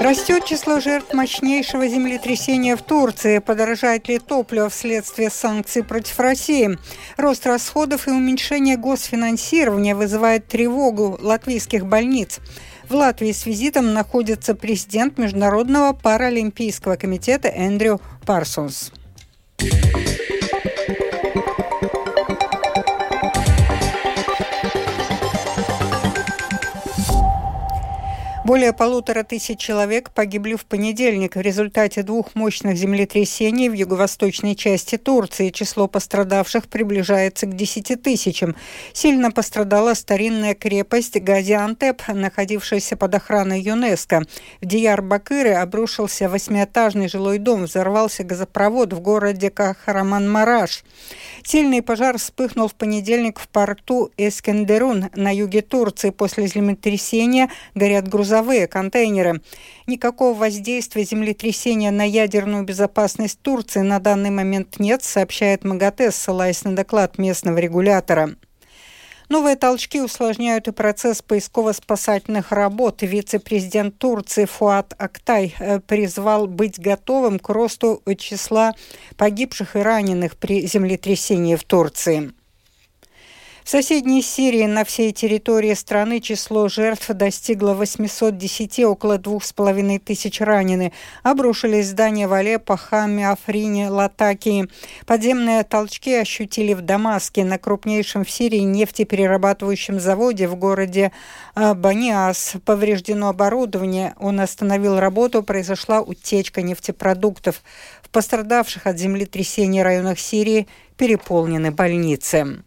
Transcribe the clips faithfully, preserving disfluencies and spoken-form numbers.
Растет число жертв мощнейшего землетрясения в Турции. Подорожает ли топливо вследствие санкций против России? Рост расходов и уменьшение госфинансирования вызывает тревогу латвийских больниц. В Латвии с визитом находится президент Международного паралимпийского комитета Эндрю Парсонс. Более полутора тысяч человек погибли в понедельник в результате двух мощных землетрясений в юго-восточной части Турции. Число пострадавших приближается к десяти тысячам. Сильно пострадала старинная крепость Газиантеп, находившаяся под охраной ЮНЕСКО. В Диярбакыре обрушился восьмиэтажный жилой дом, взорвался газопровод в городе Кахраманмараш. Сильный пожар вспыхнул в понедельник в порту Эскендерун на юге Турции. После землетрясения горят грузовые контейнеры. Никакого воздействия землетрясения на ядерную безопасность Турции на данный момент нет, сообщает МАГАТЭ, ссылаясь на доклад местного регулятора. Новые толчки усложняют и процесс поисково-спасательных работ. Вице-президент Турции Фуат Актай призвал быть готовым к росту числа погибших и раненых при землетрясении в Турции. В соседней Сирии на всей территории страны число жертв достигло восьмисот десяти, около двух с половиной тысяч ранены. Обрушились здания в Алеппо, Хаме, Африне, Латакии. Подземные толчки ощутили в Дамаске, на крупнейшем в Сирии нефтеперерабатывающем заводе в городе Баниас. Повреждено оборудование, он остановил работу, произошла утечка нефтепродуктов. В пострадавших от землетрясения районах Сирии переполнены больницы.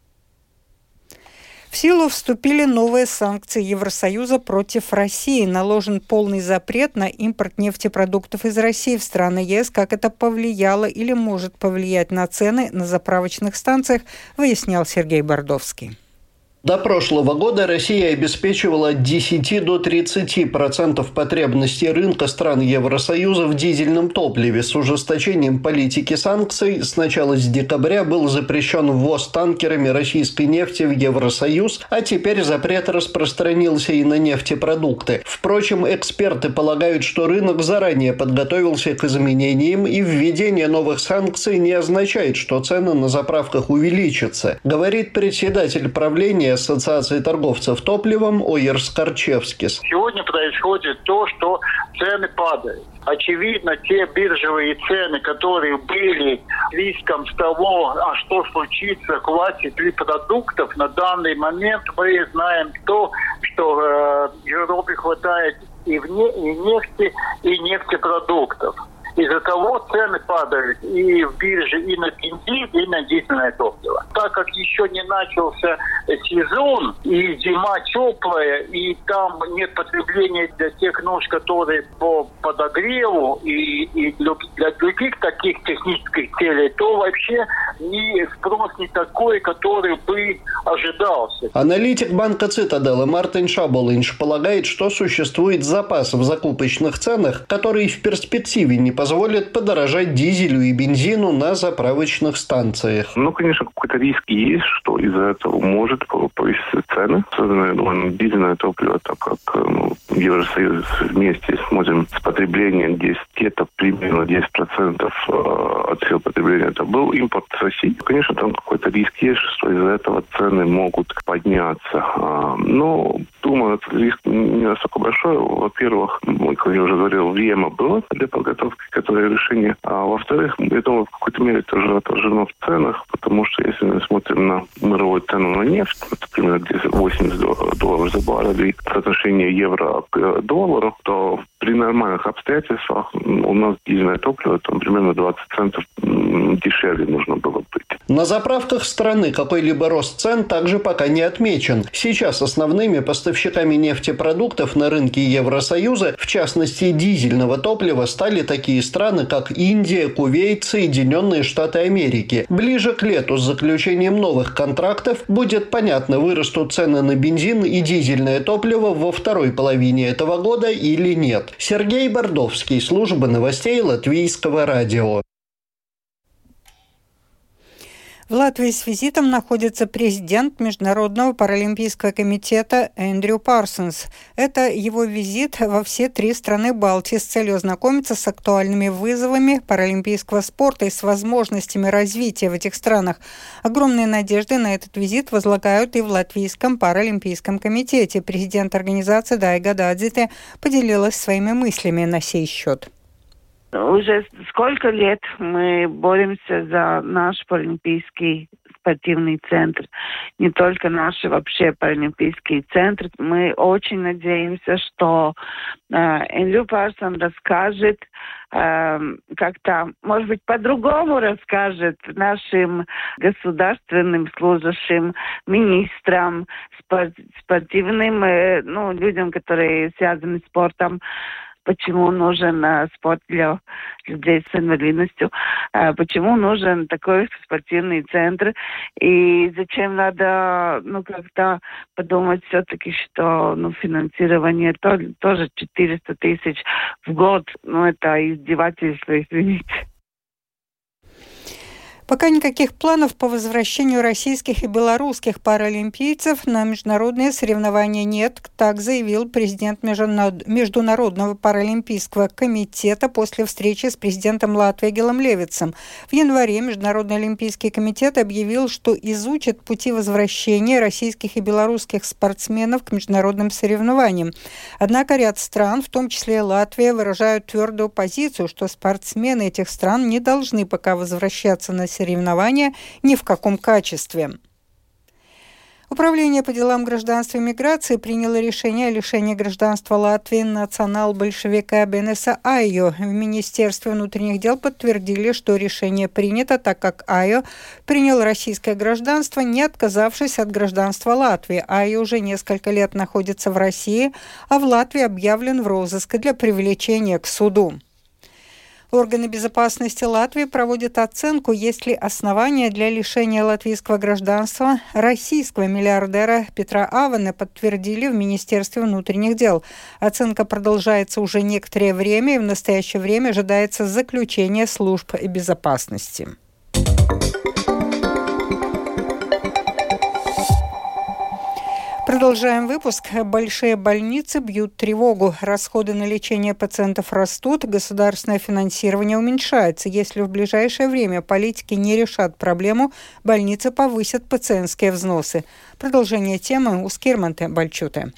В силу вступили новые санкции Евросоюза против России. Наложен полный запрет на импорт нефтепродуктов из России в страны ЕС. Как это повлияло или может повлиять на цены на заправочных станциях, выяснял Сергей Бордовский. До прошлого года Россия обеспечивала от десяти до тридцати процентов потребностей рынка стран Евросоюза в дизельном топливе. С ужесточением политики санкций с начала с декабря был запрещен ввоз танкерами российской нефти в Евросоюз, а теперь запрет распространился и на нефтепродукты. Впрочем, эксперты полагают, что рынок заранее подготовился к изменениям, и введение новых санкций не означает, что цены на заправках увеличатся, говорит председатель правления Ассоциации торговцев топливом Ойерс Карчевскис. Сегодня происходит то, что цены падают. Очевидно, те биржевые цены, которые были риском с того, а что случится в классе три продуктов, на данный момент мы знаем то, что э, Европе хватает и, вне, и нефти, и нефтепродуктов. Из-за того цены падают и в бирже, и на бензин, и на дизельное топливо. Так как еще не начался сезон, и зима теплая, и там нет потребления для тех нужд, которые по подогреву и, и для других таких технических целей, то вообще не спрос не такой, который бы ожидался. Аналитик банка Цитаделы Мартин Шаболинш полагает, что существует запас в закупочных ценах, который в перспективе не позволит позволит подорожать дизелю и бензину на заправочных станциях. Ну, конечно, какой-то риск есть, что из-за этого может повыситься цены. Особенно, я думаю, дизельное топливо, так как ну, Евросоюз вместе смотрим с потреблением, здесь где-то примерно десять процентов от всего потребления это был импорт с России. Конечно, там какой-то риск есть, что из-за этого цены могут подняться. Но, думаю, этот риск не настолько большой. Во-первых, как я уже говорил, время было для подготовки к этому решению. А во-вторых, я думаю, в какой-то мере это уже отражено в ценах, потому что если мы смотрим на мировую цену на нефть, это примерно восемьдесят долларов за баррель, и соотношение евро к доллару, то при нормальных обстоятельствах у нас дизельное топливо там примерно двадцать центов дешевле нужно было быть. На заправках страны какой-либо рост цен также пока не отмечен. Сейчас основными поставщиками нефтепродуктов на рынке Евросоюза, в частности дизельного топлива, стали такие страны, как Индия, Кувейт, Соединенные Штаты Америки. Ближе к лету с заключением новых контрактов будет понятно, вырастут цены на бензин и дизельное топливо во второй половине этого года или нет. Сергей Бордовский, служба новостей Латвийского радио. В Латвии с визитом находится президент Международного паралимпийского комитета Эндрю Парсонс. Это его визит во все три страны Балтии с целью ознакомиться с актуальными вызовами паралимпийского спорта и с возможностями развития в этих странах. Огромные надежды на этот визит возлагают и в Латвийском паралимпийском комитете. Президент организации Дайга Дадзите поделилась своими мыслями на сей счет. Уже сколько лет мы боремся за наш паралимпийский спортивный центр. Не только наш вообще паралимпийский центр. Мы очень надеемся, что э, Эндрю Парсон расскажет, э, как-то, может быть, по-другому расскажет нашим государственным служащим, министрам, спор- спортивным, э, ну, людям, которые связаны с спортом, почему нужен э, спорт для людей с инвалидностью, э, почему нужен такой спортивный центр, и зачем надо, ну, как-то подумать все-таки, что, ну, финансирование то, тоже четыреста тысяч в год, ну, это издевательство, извините. Пока никаких планов по возвращению российских и белорусских паралимпийцев на международные соревнования нет, так заявил президент Международного паралимпийского комитета после встречи с президентом Латвии Эгилом Левитсом. В январе Международный олимпийский комитет объявил, что изучит пути возвращения российских и белорусских спортсменов к международным соревнованиям. Однако ряд стран, в том числе и Латвия, выражают твердую позицию, что спортсмены этих стран не должны пока возвращаться на соревнования ни в каком качестве. Управление по делам гражданства и миграции приняло решение о лишении гражданства Латвии национал-большевика Бенеса Айо. В Министерстве внутренних дел подтвердили, что решение принято, так как Айо принял российское гражданство, не отказавшись от гражданства Латвии. Айо уже несколько лет находится в России, а в Латвии объявлен в розыск для привлечения к суду. Органы безопасности Латвии проводят оценку, есть ли основания для лишения латвийского гражданства российского миллиардера Петра Авена, подтвердили в Министерстве внутренних дел. Оценка продолжается уже некоторое время, и в настоящее время ожидается заключение служб безопасности. Продолжаем выпуск. Большие больницы бьют тревогу. Расходы на лечение пациентов растут, государственное финансирование уменьшается. Если в ближайшее время политики не решат проблему, больницы повысят пациентские взносы. Продолжение темы у Скирманте Бальчуте.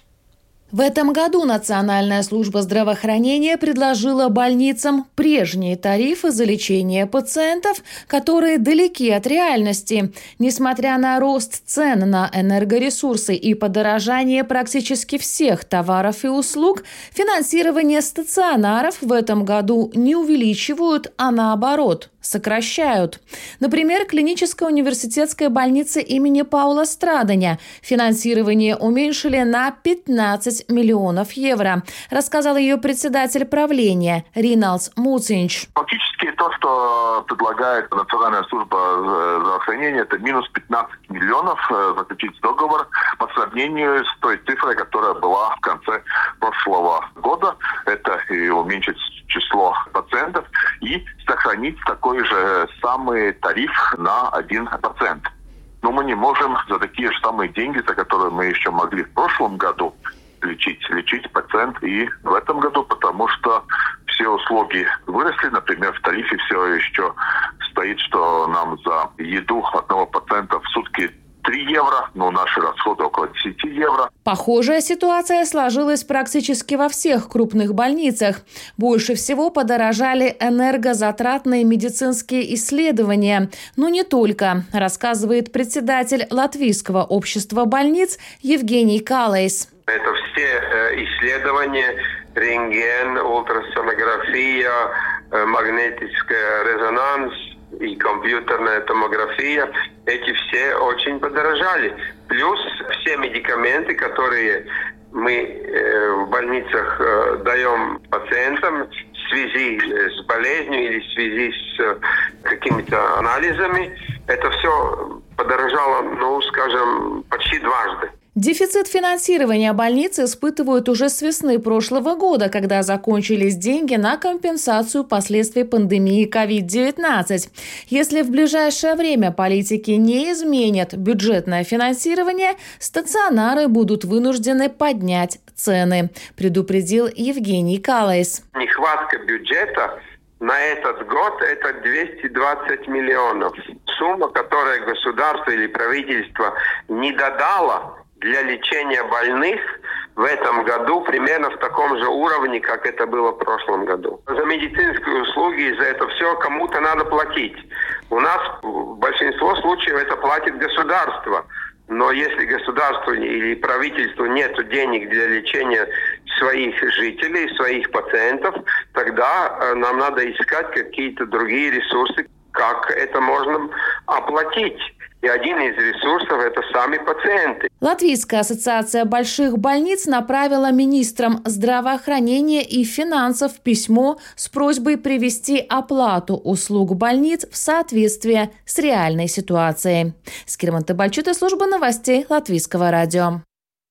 В этом году Национальная служба здравоохранения предложила больницам прежние тарифы за лечение пациентов, которые далеки от реальности. Несмотря на рост цен на энергоресурсы и подорожание практически всех товаров и услуг, финансирование стационаров в этом году не увеличивают, а наоборот – сокращают. Например, клиническая университетская больница имени Паула Страдания финансирование уменьшили на пятнадцать миллионов евро, рассказал ее председатель правления Риналдс Муцинч. Фактически то, что предлагает Национальная служба здравоохранения, это минус пятнадцать миллионов заключить договор по сравнению с той цифрой, которая была в конце прошлого года. Это и уменьшить число пациентов и сохранить такой же самый тариф на один процент. Но мы не можем за такие же самые деньги, за которые мы еще могли в прошлом году лечить, лечить пациент и в этом году, потому что все услуги выросли. Например, в тарифе все еще стоит, что нам за еду одного пациента в сутки три евро, но наши расходы около десять евро. Похожая ситуация сложилась практически во всех крупных больницах. Больше всего подорожали энергозатратные медицинские исследования. Но не только, рассказывает председатель Латвийского общества больниц Евгений Калейс. Это все исследования, рентген, ультрасонография, магнетический резонанс и компьютерная томография, эти все очень подорожали. Плюс все медикаменты, которые мы э, в больницах э, даем пациентам в связи с болезнью или в связи с э, какими-то анализами, это все подорожало, ну, скажем, почти дважды. Дефицит финансирования больниц испытывают уже с весны прошлого года, когда закончились деньги на компенсацию последствий пандемии ковид девятнадцать. Если в ближайшее время политики не изменят бюджетное финансирование, стационары будут вынуждены поднять цены, предупредил Евгений Калайс. Нехватка бюджета на этот год – это двести двадцать миллионов. Сумма, которую государство или правительство не додало для лечения больных в этом году примерно в таком же уровне, как это было в прошлом году. За медицинские услуги, за это все кому-то надо платить. У нас в большинство случаев это платит государство. Но если государству или правительству нет денег для лечения своих жителей, своих пациентов, тогда нам надо искать какие-то другие ресурсы, как это можно оплатить. И один из ресурсов – это сами пациенты. Латвийская ассоциация больших больниц направила министрам здравоохранения и финансов письмо с просьбой привести оплату услуг больниц в соответствие с реальной ситуацией. Скирман Табальчута, служба новостей Латвийского радио.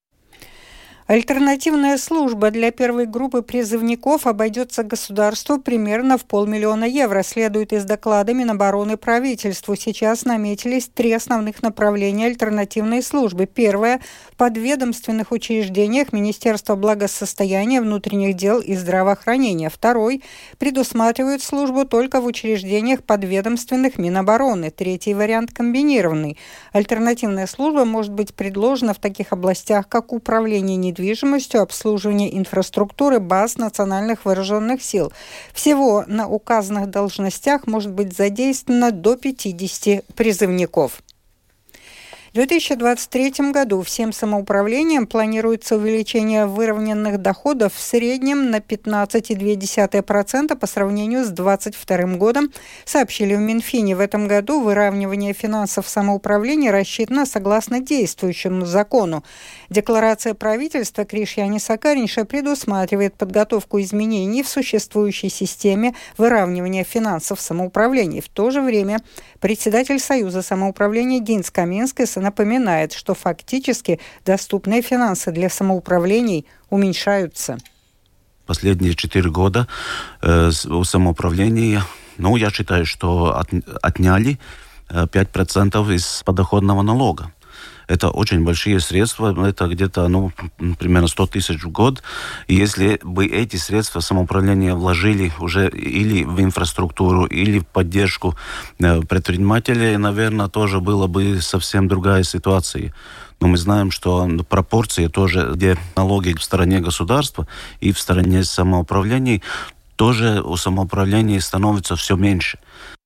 Альтернативная служба для первой группы призывников обойдется государству примерно в полмиллиона евро, следует из доклада Минобороны правительству. Сейчас наметились три основных направления альтернативной службы. Первое – в подведомственных учреждениях Министерства благосостояния, внутренних дел и здравоохранения. Второй – предусматривают службу только в учреждениях подведомственных Минобороны. Третий вариант – комбинированный. Альтернативная служба может быть предложена в таких областях, как управление недвижимостью, недвижимостью, обслуживание инфраструктуры баз национальных вооруженных сил. Всего на указанных должностях может быть задействовано до пятидесяти призывников. В две тысячи двадцать третьем году всем самоуправлениям планируется увеличение выровненных доходов в среднем на пятнадцать целых две десятых процента по сравнению с двадцать вторым годом, сообщили в Минфине. В этом году выравнивание финансов самоуправления рассчитано согласно действующему закону. Декларация правительства Кришьяниса Кариньша предусматривает подготовку изменений в существующей системе выравнивания финансов самоуправления. В то же время председатель Союза самоуправления Гинс Каменскис напоминает, что фактически доступные финансы для самоуправлений уменьшаются. Последние четыре года э, у самоуправления, ну, я считаю, что от, отняли пять процентов из подоходного налога. Это очень большие средства, это где-то, ну, примерно сто тысяч в год. И если бы эти средства самоуправления вложили уже или в инфраструктуру, или в поддержку предпринимателей, наверное, тоже была бы совсем другая ситуация. Но мы знаем, что пропорции тоже, где налоги в стороне государства и в стороне самоуправления, тоже у самоуправления становится все меньше.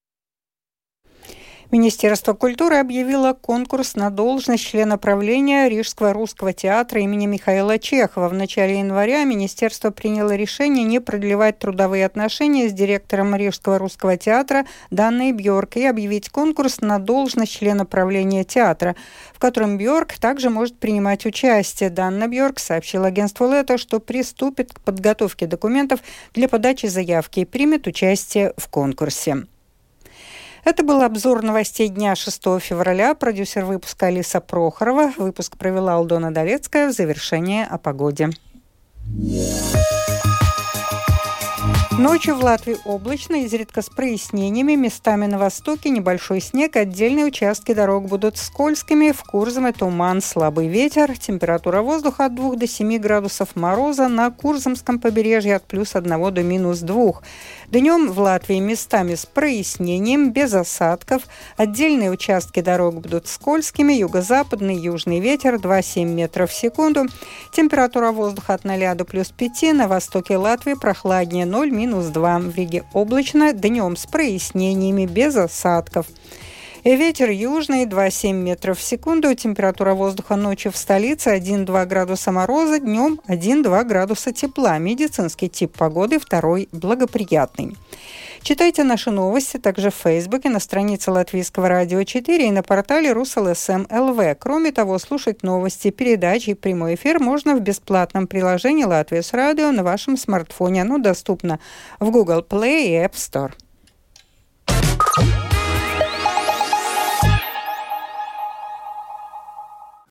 Министерство культуры объявило конкурс на должность члена правления Рижского русского театра имени Михаила Чехова. В начале января министерство приняло решение не продлевать трудовые отношения с директором Рижского русского театра Данной Бьорк и объявить конкурс на должность члена правления театра, в котором Бьорк также может принимать участие. Данна Бьорк сообщила агентству Лето, что приступит к подготовке документов для подачи заявки и примет участие в конкурсе. Это был обзор новостей дня шестого февраля. Продюсер выпуска Алиса Прохорова. Выпуск провела Алдона Долецкая. В завершение о погоде. Ночью в Латвии облачно, изредка с прояснениями. Местами на востоке небольшой снег. Отдельные участки дорог будут скользкими. В Курзаме туман, слабый ветер. Температура воздуха от двух до семи градусов мороза. На Курзамском побережье от плюс одного до минус двух. Днем в Латвии местами с прояснением, без осадков. Отдельные участки дорог будут скользкими. Юго-западный южный ветер два-семь метров в секунду. Температура воздуха от ноля до плюс пяти. На востоке Латвии прохладнее ноль, минус два. В Риге облачно, днем с прояснениями, без осадков. Ветер южный два-семь метров в секунду. Температура воздуха ночью в столице один-два градуса мороза, днем один-два градуса тепла. Медицинский тип погоды второй благоприятный. Читайте наши новости также в Фейсбуке, на странице Латвийского радио четыре и на портале ruslsm точка эл ви. Кроме того, слушать новости, передачи и прямой эфир можно в бесплатном приложении «Латвия с радио» на вашем смартфоне. Оно доступно в Google Play и App Store.